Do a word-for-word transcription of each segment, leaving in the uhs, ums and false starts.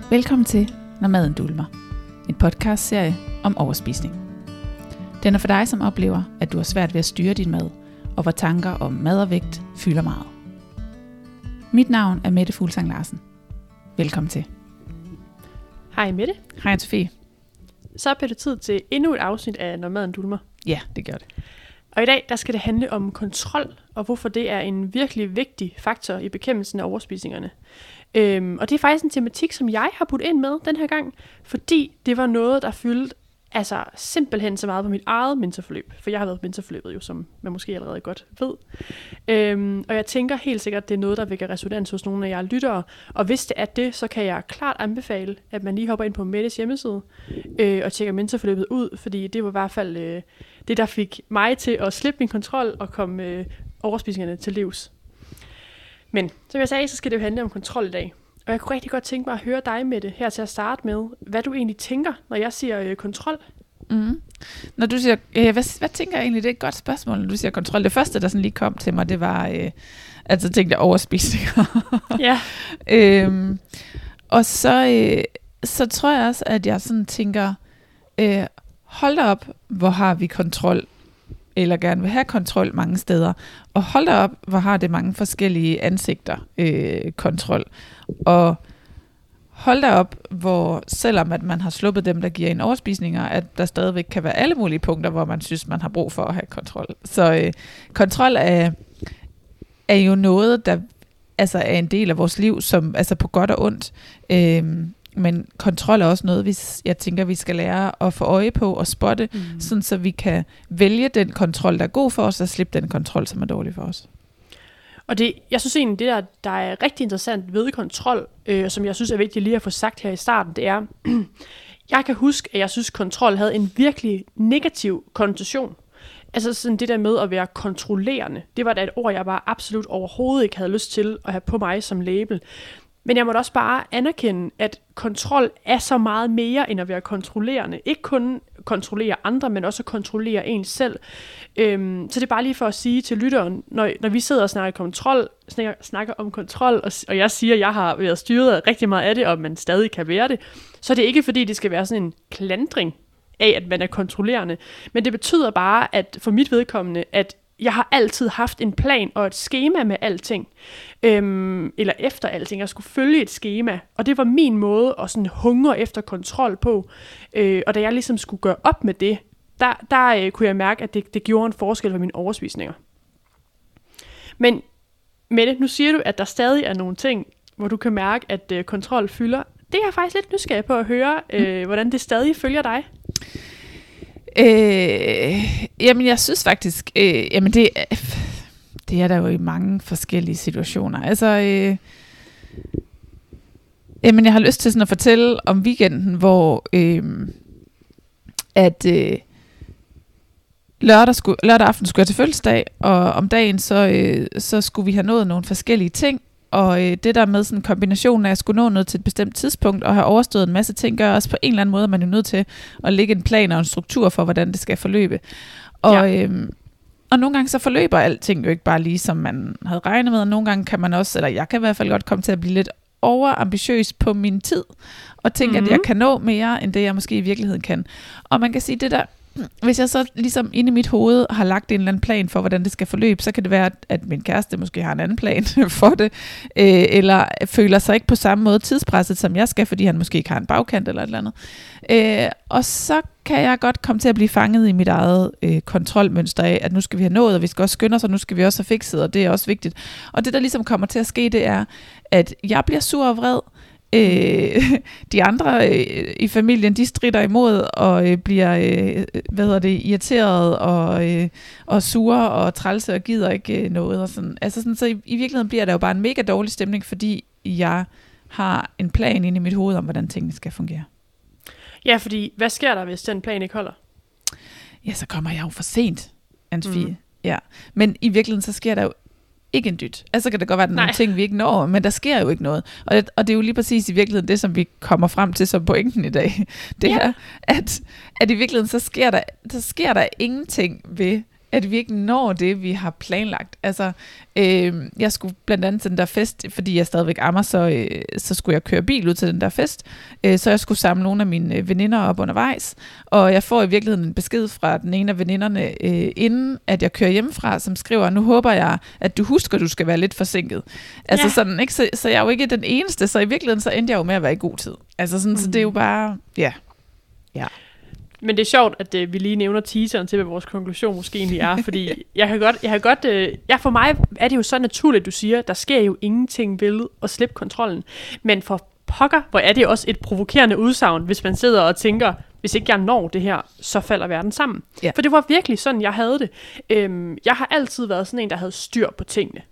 Velkommen til Når maden dulmer, en podcastserie om overspisning. Den er for dig, som oplever, at du har svært ved at styre din mad, og hvor tanker om mad og vægt fylder meget. Mit navn er Mette Fuglsang Larsen. Velkommen til. Hej Mette. Hej Sofie. Så er det tid til endnu et afsnit af Når maden dulmer. Ja, det gør det. Og i dag der skal det handle om kontrol, og hvorfor det er en virkelig vigtig faktor i bekæmpelsen af overspisningerne. Øhm, og det er faktisk en tematik, som jeg har budt ind med den her gang, fordi det var noget, der fyldte altså simpelthen så meget på mit eget mentorforløb. For jeg har været på mentorforløbet jo, som man måske allerede godt ved. Øhm, og jeg tænker helt sikkert, at det er noget, der vækker resonans hos nogle af jer lyttere. Og hvis det er det, så kan jeg klart anbefale, at man lige hopper ind på Mettes hjemmeside øh, og tjekker mentorforløbet ud. Fordi det var i hvert fald øh, det, der fik mig til at slippe min kontrol og komme øh, overspisningerne til livs. Men som jeg sagde, så skal det jo handle om kontrol i dag. Og jeg kunne rigtig godt tænke mig at høre dig, Mette, her til at starte med, hvad du egentlig tænker, når jeg siger øh, kontrol. Mm. Når du siger, øh, hvad, hvad tænker jeg egentlig, det er et godt spørgsmål, når du siger kontrol. Det første, der sådan lige kom til mig, det var, øh, altså tænkte jeg overspisninger. Ja. øhm, og så, øh, så tror jeg også, at jeg sådan tænker, øh, hold da op, hvor har vi kontrol, eller gerne vil have kontrol mange steder. Og hold da op, hvor har det mange forskellige ansigter, øh, kontrol. Og hold da op, hvor selvom at man har sluppet dem, der giver en overspisninger, at der stadigvæk kan være alle mulige punkter, hvor man synes, man har brug for at have kontrol. Så øh, kontrol er, er jo noget, der altså er en del af vores liv, som altså på godt og ondt. Øh, men kontrol er også noget, vi, jeg tænker, vi skal lære at få øje på og spotte, mm. sådan så vi kan vælge den kontrol, der er god for os, og slippe den kontrol, som er dårlig for os. Og det, jeg synes egentlig, det der, der er rigtig interessant ved kontrol, øh, som jeg synes er vigtigt lige at få sagt her i starten, det er, jeg kan huske, at jeg synes, kontrol havde en virkelig negativ konnotation. Altså sådan det der med at være kontrollerende, det var da et ord, jeg bare absolut overhovedet ikke havde lyst til at have på mig som label. Men jeg måtte også bare anerkende, at kontrol er så meget mere end at være kontrollerende. Ikke kun kontrollere andre, men også at kontrollere en selv. Øhm, så det er bare lige for at sige til lytteren, når, når vi sidder og snakker, kontrol, snakker, snakker om kontrol, og, og jeg siger, at jeg har været styret rigtig meget af det, og man stadig kan være det, så er det ikke fordi, det skal være sådan en klandring af, at man er kontrollerende. Men det betyder bare, at for mit vedkommende, at jeg har altid haft en plan og et skema med alting, øhm, eller efter alting. Jeg skulle følge et skema, og det var min måde at sådan hungre efter kontrol på. Øh, og da jeg ligesom skulle gøre op med det, der, der øh, kunne jeg mærke, at det, det gjorde en forskel for mine overspisninger. Men Mette, nu siger du, at der stadig er nogle ting, hvor du kan mærke, at øh, kontrol fylder. Det er jeg faktisk lidt nysgerrig på at høre, øh, hvordan det stadig følger dig. Øh, jamen jeg synes faktisk, øh, jamen det, det er der jo i mange forskellige situationer. Altså, øh, jamen jeg har lyst til sådan at fortælle om weekenden, hvor øh, at øh, lørdag, skulle, lørdag aften skulle jeg til fødselsdag, og om dagen så, øh, så skulle vi have nået nogle forskellige ting. Og øh, det der med sådan en kombination af, at jeg skulle nå noget til et bestemt tidspunkt, og have overstået en masse ting, gør også på en eller anden måde, at man er nødt til at lægge en plan og en struktur for, hvordan det skal forløbe. Og, ja. øh, og nogle gange så forløber alting jo ikke bare lige, som man havde regnet med, og nogle gange kan man også, eller jeg kan i hvert fald godt komme til at blive lidt overambitiøs på min tid, og tænke, mm-hmm. at jeg kan nå mere, end det jeg måske i virkeligheden kan. Og man kan sige, det der, hvis jeg så ligesom inde i mit hoved har lagt en eller anden plan for, hvordan det skal forløbe, så kan det være, at min kæreste måske har en anden plan for det, øh, eller føler sig ikke på samme måde tidspresset, som jeg skal, fordi han måske ikke har en bagkant eller et eller andet. Øh, og så kan jeg godt komme til at blive fanget i mit eget øh, kontrolmønster af, at nu skal vi have nået, og vi skal også skynde os, og nu skal vi også have fikset, og det er også vigtigt. Og det, der ligesom kommer til at ske, det er, at jeg bliver sur og vred. Øh, de andre øh, i familien, de stritter imod og øh, bliver øh, hvad hedder det, irriteret og, øh, og sure og trælse og gider ikke øh, noget og sådan. Altså sådan, så i, i virkeligheden bliver der jo bare en mega dårlig stemning, fordi jeg har en plan inde i mit hoved om, hvordan tingene skal fungere. Ja, fordi hvad sker der, hvis den plan ikke holder? Ja, så kommer jeg jo for sent, Anne-Sophie. Mm. Ja. Men i virkeligheden, så sker der jo ikke en dyt. Altså kan det godt være, at der er nogle ting, vi ikke når, men der sker jo ikke noget. Og det, og det er jo lige præcis i virkeligheden det, som vi kommer frem til som pointen i dag. Det ja. er, at, at i virkeligheden, så sker der, så sker der ingenting ved, at vi ikke når det, vi har planlagt. Altså, øh, jeg skulle blandt andet til den der fest, fordi jeg stadigvæk ammer, så, øh, så skulle jeg køre bil ud til den der fest, øh, så jeg skulle samle nogle af mine veninder op undervejs, og jeg får i virkeligheden en besked fra den ene af veninderne, øh, inden at jeg kører hjemmefra, som skriver, nu håber jeg, at du husker, at du skal være lidt forsinket. Altså ja. sådan, ikke? Så, så jeg er jo ikke den eneste, så i virkeligheden så endte jeg jo med at være i god tid. Altså sådan, mm. så det er jo bare, ja. Ja. Men det er sjovt, at øh, vi lige nævner teaseren til, hvad vores konklusion måske egentlig er, fordi jeg kan godt, jeg kan godt, øh, ja, for mig er det jo så naturligt, du siger, der sker jo ingenting ved at slippe kontrollen, men for pokker, hvor er det også et provokerende udsagn, hvis man sidder og tænker, hvis ikke jeg når det her, så falder verden sammen. Ja. For det var virkelig sådan, jeg havde det. Øhm, jeg har altid været sådan en, der havde styr på tingene.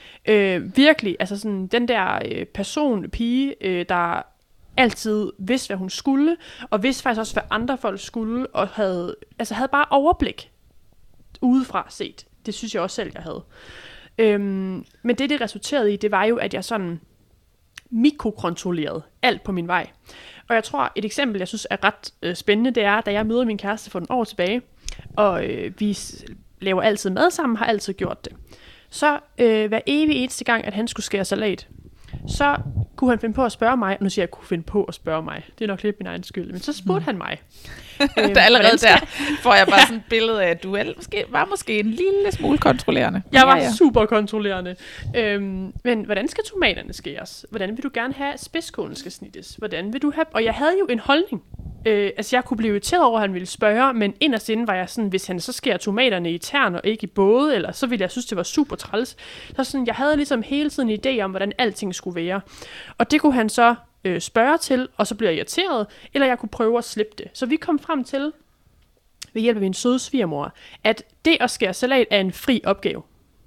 Øh, virkelig, altså sådan den der øh, person, pige, øh, der altid vidste, hvad hun skulle, og vidste faktisk også, hvad andre folk skulle, og havde, altså havde bare overblik udefra set. Det synes jeg også selv, jeg havde. Øhm, men det, det resulterede i, det var jo, at jeg sådan mikrokontrollerede alt på min vej. Og jeg tror, et eksempel, jeg synes er ret øh, spændende, det er, da jeg møder min kæreste for nogle år tilbage, og øh, vi laver altid mad sammen, har altid gjort det. Så øh, hver evig eneste gang, at han skulle skære salat, så kunne han finde på at spørge mig, og nu siger jeg, at jeg kunne finde på at spørge mig. Det er nok lidt min egen skyld, men så spurgte mm. han mig. øhm, der allerede der får jeg bare ja. sådan et billede af, at du måske, var måske en lille smule kontrollerende. Jeg var ja, ja. super kontrollerende. Øhm, men hvordan skal tomaterne skæres? Hvordan vil du gerne have, at spidskålen skal snittes? Hvordan vil du have... Og jeg havde jo en holdning. Øh, altså jeg kunne blive irriteret over, at han ville spørge, men inderst inde var jeg sådan, hvis han så skærer tomaterne i tern og ikke i både, eller så ville jeg synes, det var super træls. Så sådan, jeg havde ligesom hele tiden en idé om, hvordan alting skulle være. Og det kunne han så øh, spørge til, og så blev jeg irriteret, eller jeg kunne prøve at slippe det. Så vi kom frem til, ved hjælp af min søde svigermor, at det at skære salat er en fri opgave.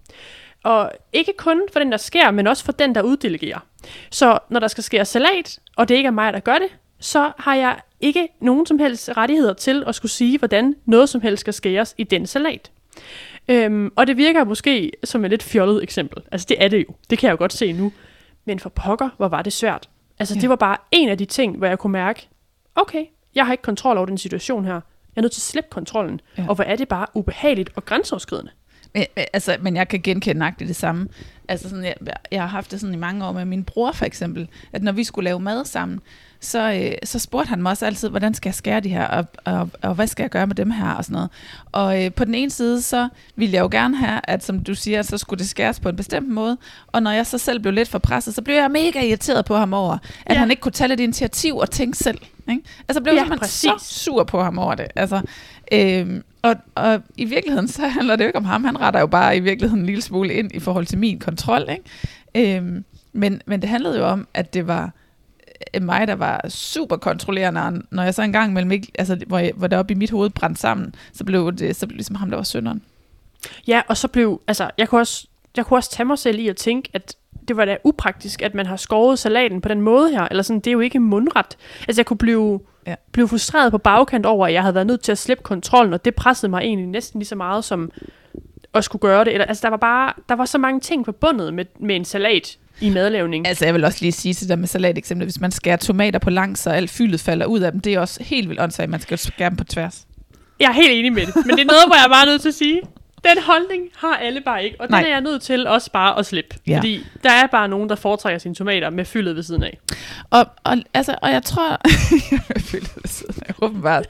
Og ikke kun for den, der skærer, men også for den, der uddelegerer. Så når der skal skære salat, og det ikke er mig, der gør det, så har jeg ikke nogen som helst rettigheder til at skulle sige, hvordan noget som helst skal skæres i den salat. Øhm, og det virker måske som et lidt fjollet eksempel. Altså det er det jo. Det kan jeg jo godt se nu. Men for pokker, hvor var det svært. Altså ja. det var bare en af de ting, hvor jeg kunne mærke, okay, jeg har ikke kontrol over den situation her. Jeg er nødt til at slippe kontrollen. Ja. Og hvor er det bare ubehageligt og grænseoverskridende. Men, altså, men jeg kan genkende nøjagtigt det samme. Altså sådan, jeg, jeg har haft det sådan i mange år med min bror for eksempel, at når vi skulle lave mad sammen, så, øh, så spurgte han mig også altid, hvordan skal jeg skære de her, og, og, og hvad skal jeg gøre med dem her, og sådan noget. Og øh, på den ene side, så ville jeg jo gerne have, at som du siger, så skulle det skæres på en bestemt måde, og når jeg så selv blev lidt for presset, så blev jeg mega irriteret på ham over, at ja. han ikke kunne tage lidt initiativ og tænke selv. Ikke? Altså blev jeg ja, simpelthen så sur på ham over det. Altså, øh, og, og i virkeligheden, så handler det jo ikke om ham, han retter jo bare i virkeligheden en lille smule ind i forhold til min kontrol. Ikke? Øh, men, men det handlede jo om, at det var mig, der var super kontrollerende, når jeg så engang mellem ikke, altså hvor, jeg, hvor det oppe i mit hoved brændte sammen, så blev det så blev ligesom ham, der var synderen. Ja, og så blev, altså jeg kunne også, jeg kunne også tage mig selv i at tænke, at det var da upraktisk, at man har skåret salaten på den måde her, eller sådan, det er jo ikke mundret. Altså jeg kunne blive, ja. blive frustreret på bagkant over, at jeg havde været nødt til at slippe kontrollen, og det pressede mig egentlig næsten lige så meget, som at skulle gøre det. Eller, altså der var bare, der var så mange ting forbundet med, med en salat i madlavning. Altså jeg vil også lige sige til dig med salat eksempel, hvis man skærer tomater på langs, så alt fyldet falder ud af dem, det er også helt vildt åndssvagt, man skal skære dem på tværs. Jeg er helt enig med det, men det er noget, hvor jeg er bare nødt til at sige, den holdning har alle bare ikke, og Nej. den er jeg nødt til også bare at slippe, ja. fordi der er bare nogen, der foretrækker sine tomater med fyldet ved siden af. Og, og, altså, og jeg tror, med fyldet ved siden af, åbenbart.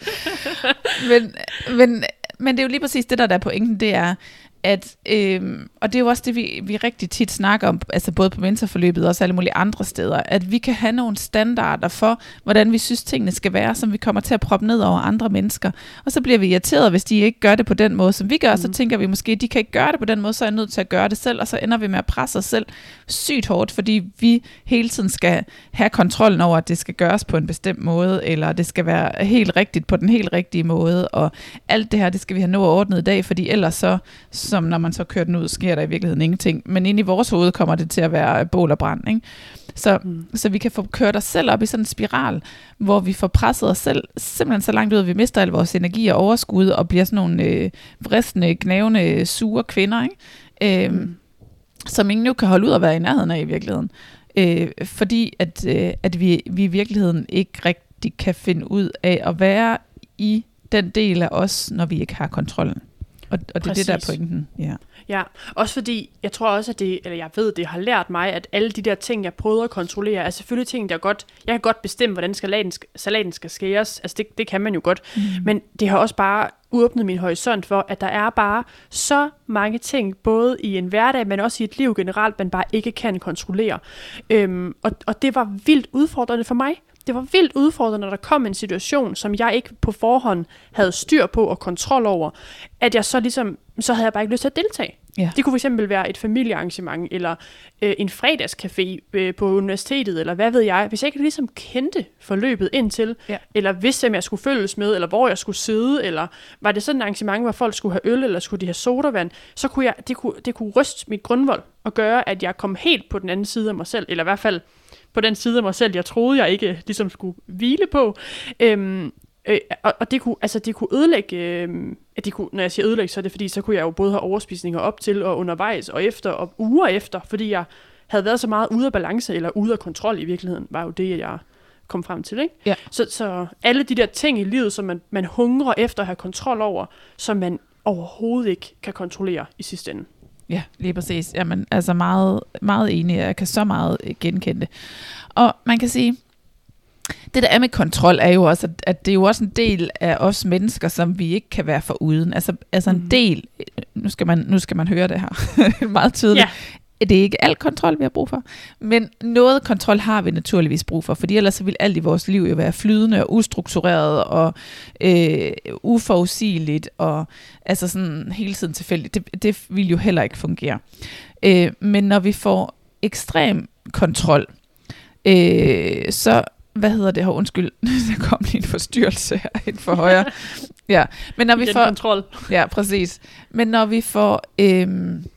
men, men, men det er jo lige præcis det, der er pointen, det er, at, øhm, og det er jo også det, vi, vi rigtig tit snakker om, altså både på mentorforløbet og også alle mulige andre steder, at vi kan have nogle standarder for, hvordan vi synes, tingene skal være, som vi kommer til at proppe ned over andre mennesker. Og så bliver vi irriteret, hvis de ikke gør det på den måde, som vi gør, mm. så tænker vi måske, at de kan ikke gøre det på den måde, så er jeg nødt til at gøre det selv, og så ender vi med at presse os selv sygt hårdt, fordi vi hele tiden skal have kontrollen over, at det skal gøres på en bestemt måde, eller det skal være helt rigtigt på den helt rigtige måde, og alt det her, det skal vi have nå ordnet i dag, fordi ellers så som når man så kører den ud, sker der i virkeligheden ingenting. Men inde i vores hoved kommer det til at være bål og brand. Ikke? Så, mm. så vi kan få kørt os selv op i sådan en spiral, hvor vi får presset os selv simpelthen så langt ud, at vi mister al vores energi og overskud, og bliver sådan nogle øh, vristende, gnævende, sure kvinder, ikke? Øh, mm. som ingen jo kan holde ud at være i nærheden af i virkeligheden. Øh, fordi at, øh, at vi, vi i virkeligheden ikke rigtig kan finde ud af at være i den del af os, når vi ikke har kontrollen. Og, og det er det, der er pointen. Ja. Ja, også fordi, jeg tror også, at det, eller jeg ved, det har lært mig, at alle de der ting, jeg prøver at kontrollere, er selvfølgelig ting, der godt, jeg kan godt bestemme, hvordan salaten, salaten skal skæres. Altså det, det kan man jo godt. Mm. Men det har også bare åbnet min horisont for, at der er bare så mange ting, både i en hverdag, men også i et liv generelt, man bare ikke kan kontrollere. Øhm, og, og det var vildt udfordrende for mig. Det var vildt udfordrende, når der kom en situation, som jeg ikke på forhånd havde styr på og kontrol over, at jeg så ligesom, så havde jeg bare ikke lyst til at deltage. Ja. Det kunne fx være et familiearrangement, eller øh, en fredagscafé øh, på universitetet, eller hvad ved jeg. Hvis jeg ikke ligesom kendte forløbet indtil, ja. eller vidste, om jeg skulle følges med, eller hvor jeg skulle sidde, eller var det sådan et arrangement, hvor folk skulle have øl, eller skulle de have sodavand, så kunne jeg, det kunne, det kunne ryste mit grundvold, og gøre, at jeg kom helt på den anden side af mig selv, eller i hvert fald på den side af mig selv, jeg troede, jeg ikke ligesom skulle hvile på. Øhm, øh, og, og det kunne, altså det kunne ødelægge, øh, at det kunne, når jeg siger ødelægge, så er det fordi, så kunne jeg jo både have overspisninger op til, og undervejs, og efter, og uger efter, fordi jeg havde været så meget ude af balance, eller ude af kontrol i virkeligheden, var jo det, jeg kom frem til. Ikke? Ja. Så, så alle de der ting i livet, som man, man hungrer efter at have kontrol over, som man overhovedet ikke kan kontrollere i sidste ende. Ja, lige præcis. Jamen, altså meget, meget enig. Jeg kan så meget genkende det. Og man kan sige, det der er med kontrol er jo også, at, at det er jo også en del af os mennesker, som vi ikke kan være foruden. Altså, altså en mm. del, nu skal man, nu skal man høre det her meget tydeligt. Yeah. Det er ikke alt kontrol, vi har brug for, men noget kontrol har vi naturligvis brug for, fordi ellers så vil alt i vores liv jo være flydende og ustruktureret og øh, uforudsigeligt og altså sådan hele tiden tilfældigt. Det, det vil jo heller ikke fungere. Øh, men når vi får ekstrem kontrol, øh, så hvad hedder det her? Undskyld, der kom lige en forstyrrelse her ind for højre. Ja, men når vi får kontrol. Ja, præcis. Men når vi får øh,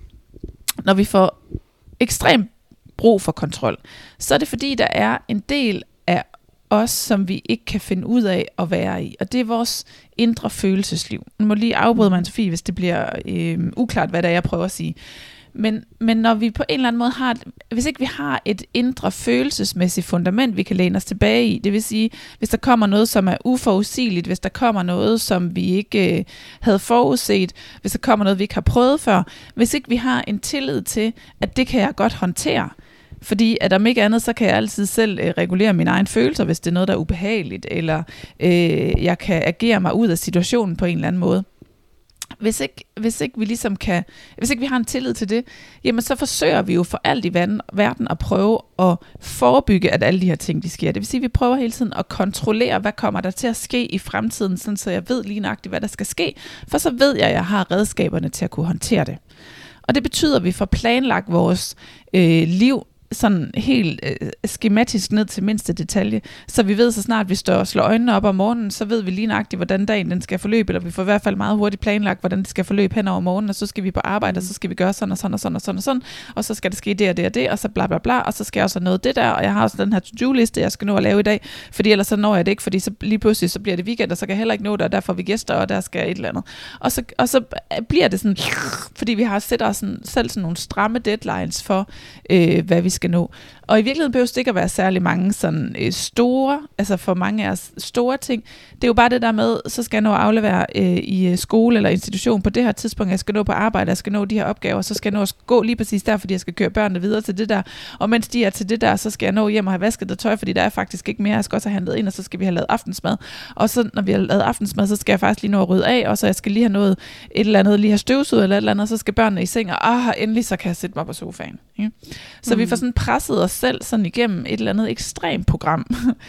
Når vi får ekstrem brug for kontrol, så er det fordi, der er en del af os, som vi ikke kan finde ud af at være i. Og det er vores indre følelsesliv. Nu må lige afbryde mig, Sofie, hvis det bliver øh, uklart, hvad det er, jeg prøver at sige. Men, men når vi på en eller anden måde har, hvis ikke vi har et indre følelsesmæssigt fundament, vi kan læne os tilbage i, det vil sige, hvis der kommer noget, som er uforudsigeligt, hvis der kommer noget, som vi ikke øh, havde forudset, hvis der kommer noget, vi ikke har prøvet før, hvis ikke vi har en tillid til, at det kan jeg godt håndtere, fordi at om ikke andet, så kan jeg altid selv øh, regulere mine egne følelser, hvis det er noget, der er ubehageligt, eller øh, jeg kan agere mig ud af situationen på en eller anden måde. Hvis ikke, hvis ikke vi ligesom kan, hvis ikke vi har en tillid til det, jamen så forsøger vi jo for alt i verden at prøve at forebygge, at alle de her ting, de sker. Det vil sige, at vi prøver hele tiden at kontrollere, hvad kommer der til at ske i fremtiden, sådan så jeg ved lige nøjagtigt, hvad der skal ske, for så ved jeg, at jeg har redskaberne til at kunne håndtere det. Og det betyder, at vi får planlagt vores øh, liv sådan helt øh, skematisk ned til mindste detalje, så vi ved så snart vi står og slår øjnene op om morgenen, så ved vi lige nøjagtigt, hvordan dagen den skal forløbe, eller vi får i hvert fald meget hurtigt planlagt, hvordan det skal forløbe hen over morgenen, og så skal vi på arbejde, og så skal vi gøre sådan og sådan og sådan og sådan og sådan, og så skal det ske det og det og det, og så bla bla bla, og så skal jeg også have noget det der, og jeg har også den her to-do-liste, jeg skal nå at lave i dag, fordi ellers så når jeg det ikke, fordi så lige pludselig så bliver det weekend, og så kan jeg heller ikke nå det, og der får vi gæster, og der skal et eller andet. Og så, og så bliver det sådan, fordi vi har sat os sådan, selv sådan nogle stramme deadlines for, øh, hvad vi skal nå. Og i virkeligheden behøver det ikke at være særlig mange sådan øh, store, altså for mange af os store ting. Det er jo bare det der med, så skal jeg nå at aflevere øh, i skole eller institution på det her tidspunkt, jeg skal nå på arbejde, jeg skal nå de her opgaver, så skal jeg nå at gå lige præcis der, fordi jeg skal køre børnene videre til det der. Og mens de er til det der, så skal jeg nå hjem og have vasket det tøj, fordi der er faktisk ikke mere, jeg skal også have handlet ind, og så skal vi have lavet aftensmad. Og så når vi har lavet aftensmad, så skal jeg faktisk lige nå at rydde af, og så jeg skal lige have noget et eller andet, lige have støvsuget eller et eller andet, og så skal børnene i seng, og ah, endelig så kan jeg sætte mig på sofaen. Ja? Så mm. vi får sådan presset os selv sådan igennem et eller andet ekstremt program,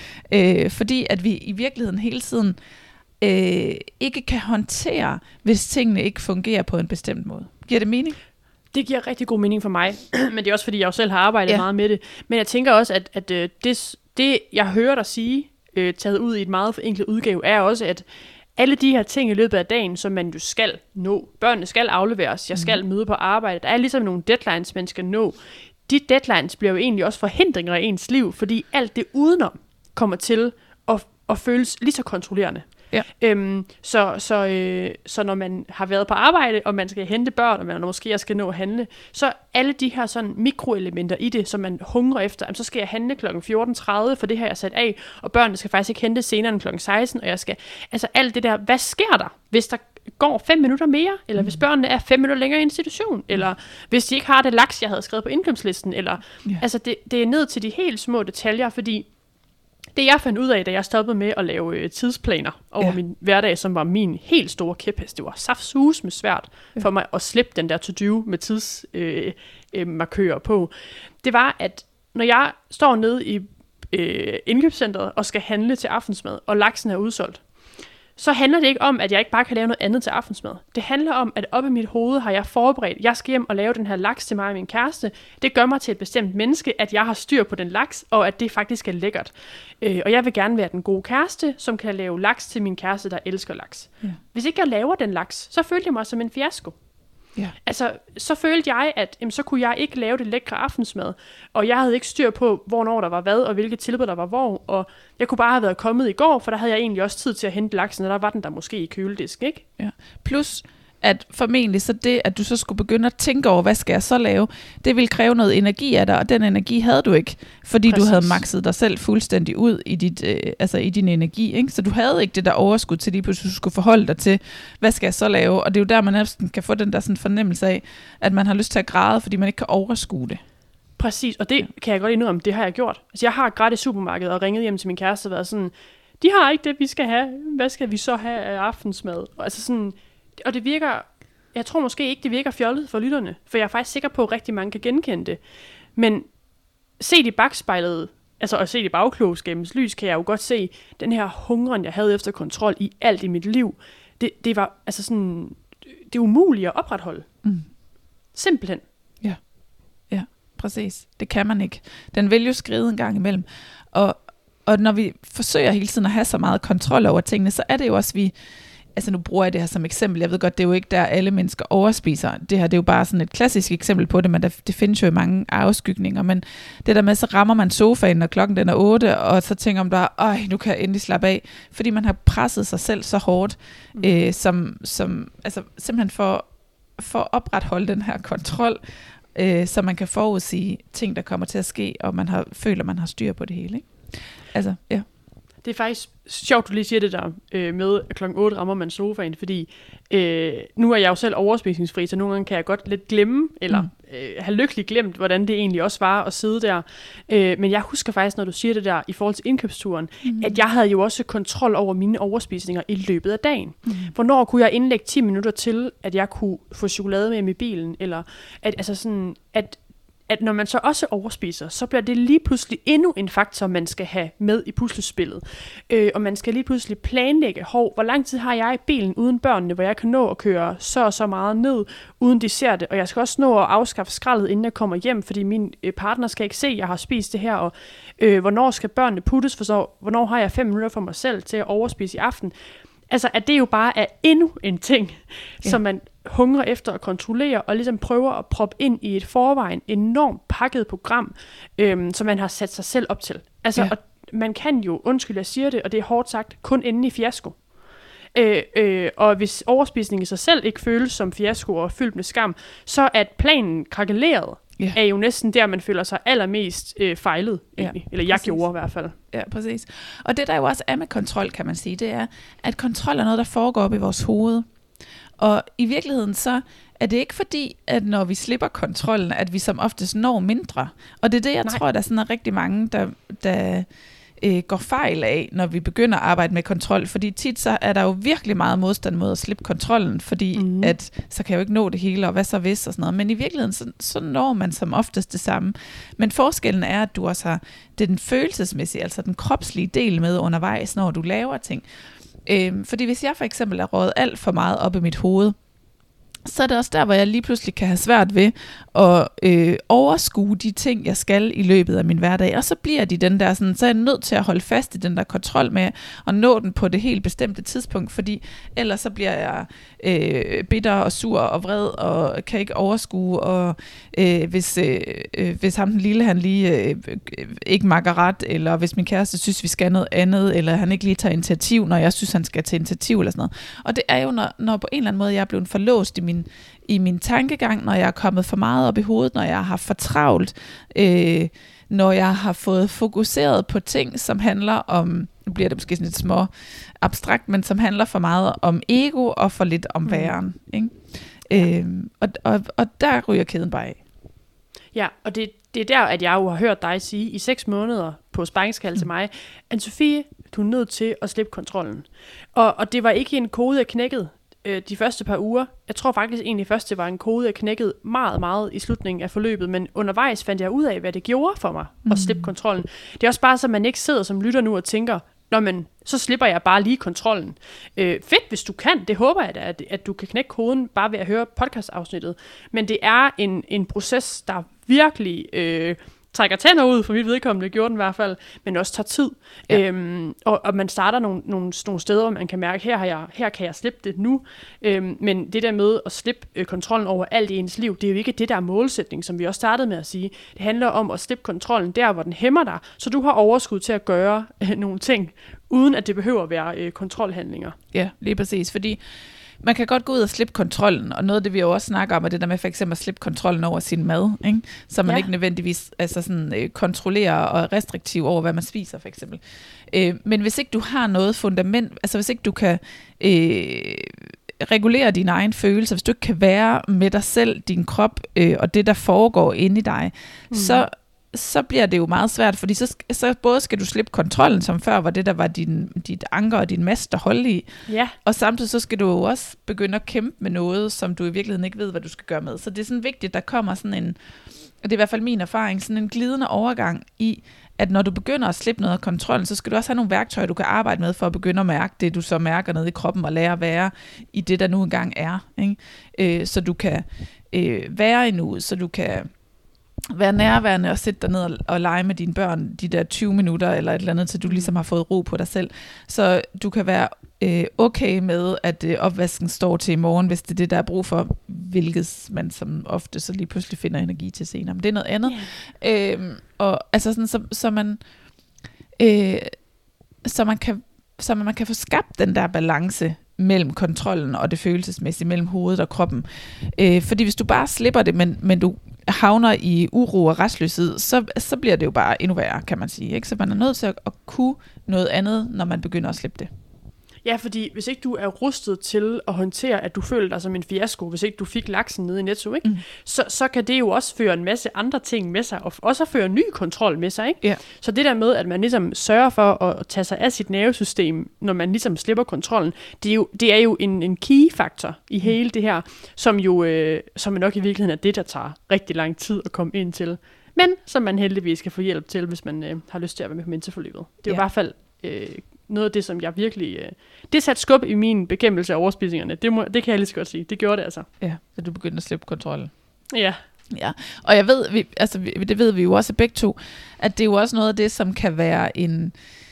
øh, fordi at vi i virkeligheden hele tiden øh, ikke kan håndtere, hvis tingene ikke fungerer på en bestemt måde. Giver det mening? Det giver rigtig god mening for mig, men det er også fordi, jeg jo selv har arbejdet ja. meget med det. Men jeg tænker også, at, at øh, det, det, jeg hører dig sige, øh, taget ud i et meget forenklet udgave, er også, at alle de her ting i løbet af dagen, som man jo skal nå. Børnene skal afleveres, jeg skal mm. møde på arbejde. Der er ligesom nogle deadlines, man skal nå. De deadlines bliver jo egentlig også forhindringer i ens liv, fordi alt det udenom kommer til at, at føles lige så kontrollerende. Ja. Øhm, så, så, øh, så når man har været på arbejde, og man skal hente børn, og man måske også skal nå at handle, så alle de her sådan mikroelementer i det, som man hungrer efter, jamen, så skal jeg handle klokken fjorten tredive, for det har jeg sat af, og børnene skal faktisk ikke hente senere end klokken seksten, og jeg skal, altså alt det der, hvad sker der, hvis der går fem minutter mere, eller mm. hvis børnene er fem minutter længere i institution, eller hvis de ikke har det laks, jeg havde skrevet på indkomstlisten, eller, yeah. altså det, det er ned til de helt små detaljer, fordi det jeg fandt ud af, da jeg stoppede med at lave øh, tidsplaner over yeah. min hverdag, som var min helt store kæphest, det var saftsus med svært yeah. for mig at slippe den der to-do med tidsmarkører øh, øh, på, det var, at når jeg står nede i øh, indkøbscentret og skal handle til aftensmad, og laksen er udsolgt, så handler det ikke om, at jeg ikke bare kan lave noget andet til aftensmad. Det handler om, at oppe i mit hoved har jeg forberedt, jeg skal hjem og lave den her laks til mig og min kæreste. Det gør mig til et bestemt menneske, at jeg har styr på den laks, og at det faktisk er lækkert. Øh, og jeg vil gerne være den gode kæreste, som kan lave laks til min kæreste, der elsker laks. Ja. Hvis ikke jeg laver den laks, så følte jeg mig som en fiasko. Ja. Altså, så følte jeg, at jamen, så kunne jeg ikke lave det lækre aftensmad, og jeg havde ikke styr på, hvornår der var hvad, og hvilke tilbud der var hvor, og jeg kunne bare have været kommet i går, for der havde jeg egentlig også tid til at hente laksen, og der var den der måske i køledisken, ikke? Ja. Plus, at formentlig så det, at du så skulle begynde at tænke over, hvad skal jeg så lave, det ville kræve noget energi af dig, og den energi havde du ikke, fordi Præcis. Du havde makset dig selv fuldstændig ud i, dit, øh, altså i din energi, ikke? Så du havde ikke det der overskud til lige pludselig, du skulle forholde dig til, hvad skal jeg så lave, og det er jo der, man næsten kan få den der sådan fornemmelse af, at man har lyst til at græde, fordi man ikke kan overskue det. Præcis, og det kan jeg godt indrømme, om det har jeg gjort. Altså jeg har grædt i supermarkedet og ringet hjem til min kæreste og været sådan, de har ikke det, vi skal have, hvad skal vi så have af aftensmad? Og altså sådan, og det virker, jeg tror måske ikke, det virker fjollet for lytterne, for jeg er faktisk sikker på, at rigtig mange kan genkende det. Men set i bagspejlet, altså og set i bagklogskabens lys, kan jeg jo godt se, den her hungren, jeg havde efter kontrol i alt i mit liv, det, det var altså sådan, det er umuligt at opretholde. Mm. Simpelthen. Ja, ja, præcis. Det kan man ikke. Den vil jo skride en gang imellem. Og, og når vi forsøger hele tiden at have så meget kontrol over tingene, så er det jo også, vi altså nu bruger jeg det her som eksempel, jeg ved godt, det er jo ikke der alle mennesker overspiser, det her det er jo bare sådan et klassisk eksempel på det, men der, det findes jo i mange afskygninger, men det der med, så rammer man sofaen, når klokken den er otte, og så tænker man bare, øj, nu kan jeg endelig slappe af, fordi man har presset sig selv så hårdt, mm. øh, som, som, altså simpelthen for, for at opretholde den her kontrol, øh, så man kan forudsige ting, der kommer til at ske, og man har, føler, man har styr på det hele, ikke? Altså, ja. Det er faktisk sjovt, du lige siger det der øh, med, at klokken otte rammer man sofaen, fordi øh, nu er jeg jo selv overspisningsfri, så nogle gange kan jeg godt lidt glemme, eller mm. øh, have lykkeligt glemt, hvordan det egentlig også var at sidde der. Øh, men jeg husker faktisk, når du siger det der i forhold til indkøbsturen, mm. at jeg havde jo også kontrol over mine overspisninger i løbet af dagen. Mm. Hvornår kunne jeg indlægge ti minutter til, at jeg kunne få chokolade med i bilen, eller at, altså sådan, at at når man så også overspiser, så bliver det lige pludselig endnu en faktor, man skal have med i puslespillet. Øh, og man skal lige pludselig planlægge, hov, hvor lang tid har jeg i bilen uden børnene, hvor jeg kan nå at køre så og så meget ned, uden de ser det. Og jeg skal også nå at afskaffe skraldet, inden jeg kommer hjem, fordi min øh, partner skal ikke se, at jeg har spist det her. Og øh, hvornår skal børnene puttes, for så hvornår har jeg fem minutter for mig selv til at overspise i aften. Altså, at det jo bare er endnu en ting, ja. Som man hungrer efter at kontrollere, og ligesom prøver at proppe ind i et forvejen enormt pakket program, øhm, som man har sat sig selv op til. Altså, ja. Og man kan jo, undskyld, jeg siger det, og det er hårdt sagt, kun ende i fiasko. Øh, øh, og hvis overspisning i sig selv ikke føles som fiasko og fyldt med skam, så at planen krakeleret, ja. Er jo næsten der, man føler sig allermest øh, fejlet, ja, eller jeg præcis. Gjorde i hvert fald. Ja, præcis. Og det der jo også er med kontrol, kan man sige, det er, at kontrol er noget, der foregår op i vores hoved. Og i virkeligheden så er det ikke fordi, at når vi slipper kontrollen, at vi som oftest når mindre. Og det er det, jeg Nej. tror, der er sådan rigtig mange, der, der øh, går fejl af, når vi begynder at arbejde med kontrol. Fordi tit så er der jo virkelig meget modstand mod at slippe kontrollen, fordi mm. at så kan jeg jo ikke nå det hele, og hvad så hvis og sådan noget. Men i virkeligheden, så, så når man som oftest det samme. Men forskellen er, at du også har det er den følelsesmæssige, altså den kropslige del med undervejs, når du laver ting. Øhm, fordi hvis jeg for eksempel er røget alt for meget op i mit hoved, så er det også der, hvor jeg lige pludselig kan have svært ved at øh, overskue de ting, jeg skal i løbet af min hverdag. Og så bliver de den der, sådan, så er jeg nødt til at holde fast i den der kontrol med at nå den på det helt bestemte tidspunkt, fordi ellers så bliver jeg øh, bitter og sur og vred og kan ikke overskue. Og øh, hvis, øh, hvis ham den lille, han lige øh, ikke makker ret, eller hvis min kæreste synes, vi skal noget andet, eller han ikke lige tager initiativ, når jeg synes, han skal tage initiativ eller sådan noget. Og det er jo, når, når på en eller anden måde, jeg er blevet forlåst i min i min tankegang, når jeg er kommet for meget op i hovedet, når jeg har for travlt, øh, når jeg har fået fokuseret på ting, som handler om, nu bliver det måske sådan lidt små abstrakt, men som handler for meget om ego og for lidt om væren. Ikke? Ja. Øh, og, og, og der ryger kæden bare af. Ja, og det, det er der, at jeg jo har hørt dig sige i seks måneder på sparringskald mm. til mig, Anne-Sophie, du er nødt til at slippe kontrollen. Og, og det var ikke en kode, jeg knækkede de første par uger. Jeg tror faktisk egentlig først, det var en kode, jeg knækkede meget, meget i slutningen af forløbet, men undervejs fandt jeg ud af, hvad det gjorde for mig mm. at slippe kontrollen. Det er også bare så, at man ikke sidder som lytter nu og tænker, nå, men så slipper jeg bare lige kontrollen. Øh, fedt, hvis du kan. Det håber jeg da, at, at du kan knække koden bare ved at høre podcast-afsnittet. Men det er en, en proces, der virkelig øh, trækker tænder ud, for mit vedkommende, det gjorde den i hvert fald, men også tager tid. Ja. Øhm, og, og man starter nogle, nogle, nogle steder, hvor man kan mærke, her, har jeg, her kan jeg slippe det nu. Øhm, men det der med at slippe øh, kontrollen over alt i ens liv, det er jo ikke det der målsætning, som vi også startede med at sige. Det handler om at slippe kontrollen der, hvor den hæmmer dig, så du har overskud til at gøre øh, nogle ting, uden at det behøver at være øh, kontrolhandlinger. Ja, lige præcis, fordi man kan godt gå ud og slippe kontrollen, og noget af det, vi jo også snakker om, er det der med for eksempel at slippe kontrollen over sin mad, ikke? Så man ja. ikke nødvendigvis altså sådan, øh, kontrollerer og er restriktiv over, hvad man spiser, for eksempel. Øh, men hvis ikke du har noget fundament, altså hvis ikke du kan øh, regulere dine egne følelser, hvis du ikke kan være med dig selv, din krop øh, og det, der foregår inde i dig, mm. så så bliver det jo meget svært, fordi så, så både skal du slippe kontrollen, som før var det, der var din, dit anker og din mast, der holde i, ja. og samtidig så skal du jo også begynde at kæmpe med noget, som du i virkeligheden ikke ved, hvad du skal gøre med. Så det er sådan vigtigt, der kommer sådan en, og det er i hvert fald min erfaring, sådan en glidende overgang i, at når du begynder at slippe noget af kontrollen, så skal du også have nogle værktøjer, du kan arbejde med, for at begynde at mærke det, du så mærker nede i kroppen, og lære at være i det, der nu engang er. Ikke? Øh, så du kan øh, være i nuet, så du kan være nærværende og sætte dig ned og, og lege med dine børn de der tyve minutter eller et eller andet, til du ligesom har fået ro på dig selv. Så du kan være øh, okay med, at øh, opvasken står til i morgen, hvis det er det, der er brug for, hvilket man som ofte så lige pludselig finder energi til senere. Men det er noget andet. Yeah. Øh, og altså sådan, så, så man øh, så man kan så man kan få skabt den der balance mellem kontrollen og det følelsesmæssige, mellem hovedet og kroppen. Øh, fordi hvis du bare slipper det, men, men du havner i uro og restløshed, så, så bliver det jo bare endnu værre, kan man sige. Ikke? Så man er nødt til at, at kunne noget andet, når man begynder at slippe det. Ja, fordi hvis ikke du er rustet til at håndtere, at du føler dig som en fiasko, hvis ikke du fik laksen nede i Netto, ikke? Mm. Så, så kan det jo også føre en masse andre ting med sig, og også føre ny kontrol med sig. Ikke? Ja. Så det der med, at man ligesom sørger for at tage sig af sit nervesystem, når man ligesom slipper kontrollen, det er jo, det er jo en, en key-faktor i hele det her, som jo øh, som nok i virkeligheden er det, der tager rigtig lang tid at komme ind til, men som man heldigvis kan få hjælp til, hvis man øh, har lyst til at være med på mentorforløbet. Det er ja. jo i hvert fald øh, noget af det, som jeg virkelig... Øh, det satte skub i min bekæmpelse af overspisningerne. Det, må, det kan jeg lige så godt sige. Det gjorde det altså. Ja, så du begyndte at slippe kontrollen. Ja. Ja, og jeg ved, vi, altså, det ved vi jo også begge to, at det er jo også noget af det, som kan være en...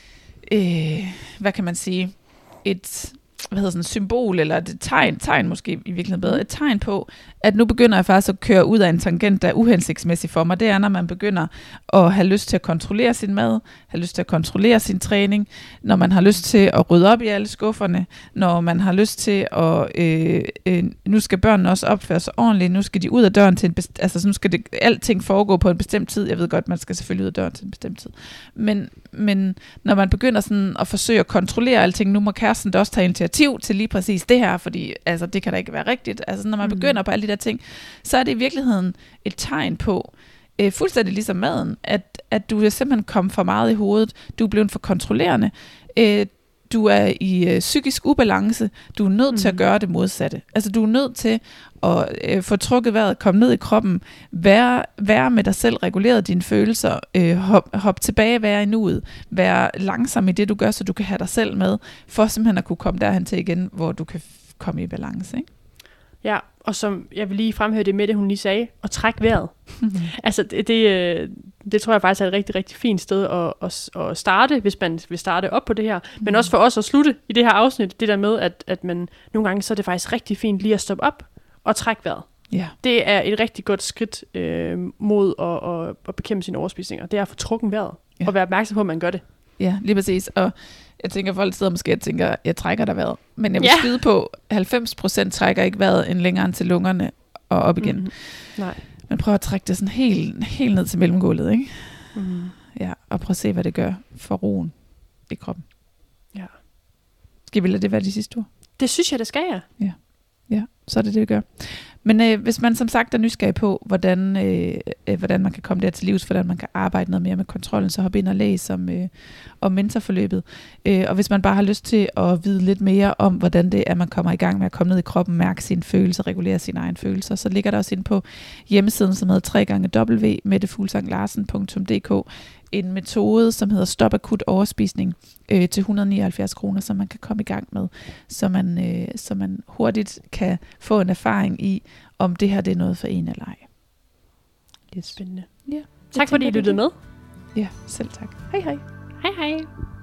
Øh, hvad kan man sige? Et... hvad hedder sådan, symbol, eller et tegn, tegn måske i virkeligheden bedre, et tegn på, at nu begynder jeg faktisk at køre ud af en tangent, der er uhensigtsmæssig for mig. Det er, når man begynder at have lyst til at kontrollere sin mad, have lyst til at kontrollere sin træning, når man har lyst til at rydde op i alle skufferne, når man har lyst til at, øh, øh, nu skal børnene også opføre sig ordentligt, nu skal de ud af døren til en bestemt, altså nu skal det, alting foregå på en bestemt tid. Jeg ved godt, man skal selvfølgelig ud af døren til en bestemt tid. Men, men når man begynder sådan at forsøge at kontrollere alting, nu må kæresten da også tage initiativ til lige præcis det her, fordi altså, det kan da ikke være rigtigt. Altså, når man mm. begynder på alle de der ting, så er det i virkeligheden et tegn på, øh, fuldstændig ligesom maden, at, at du er simpelthen kommet for meget i hovedet, du er blevet for kontrollerende, øh, du er i øh, psykisk ubalance, du er nødt mm. til at gøre det modsatte. Altså, du er nødt til at øh, få trukket vejret, komme ned i kroppen, være, være med dig selv, regulere dine følelser, øh, hop, hop tilbage, være i nuet, være langsom i det, du gør, så du kan have dig selv med, for simpelthen at kunne komme derhen til igen, hvor du kan f- komme i balance, ikke? Ja, og som jeg vil lige fremhøre det med det, hun lige sagde, at trække vejret. Altså, det, det, det tror jeg faktisk er et rigtig, rigtig fint sted at, at, at starte, hvis man vil starte op på det her. Men også for os at slutte i det her afsnit, det der med, at, at man nogle gange, så er det faktisk rigtig fint lige at stoppe op og trække vejret. Ja. Det er et rigtig godt skridt øh, mod at, at, at bekæmpe sine overspisninger. Det er at få trukken vejret, ja. Og være opmærksom på, at man gør det. Ja, lige præcis. Og jeg tænker, folk sidder måske og tænker, jeg trækker der vejret. Men jeg vil Ja. skyde på, halvfems procent trækker ikke vejret en længere end til lungerne og op igen. Mm-hmm. Nej. Men prøv at trække det sådan helt, helt ned til mellemgulvet, ikke? Mm. Ja, og prøv at se, hvad det gør for roen i kroppen. Ja. Skal vi lade det være de sidste ord? Det synes jeg, det skal jeg. Ja. Ja, så er det det, vi gør. Men øh, hvis man som sagt er nysgerrig på, hvordan, øh, øh, hvordan man kan komme der til livs, hvordan man kan arbejde noget mere med kontrollen, så hop ind og læs om, øh, om mentorforløbet. Øh, og hvis man bare har lyst til at vide lidt mere om, hvordan det er, man kommer i gang med at komme ned i kroppen, mærke sine følelser, regulere sine egne følelser, så ligger der også inde på hjemmesiden, som hedder tre gange w punktum mette fuglsang larsen punktum d k, en metode, som hedder Stop Akut Overspisning, øh, til et hundrede og nioghalvfjerds kroner, som man kan komme i gang med, så man, øh, så man hurtigt kan få en erfaring i, om det her det er noget for en eller ej. Yes. Spændende. Ja, Tak fordi I lyttede med. Ja, selv tak. Hej hej. Hej hej.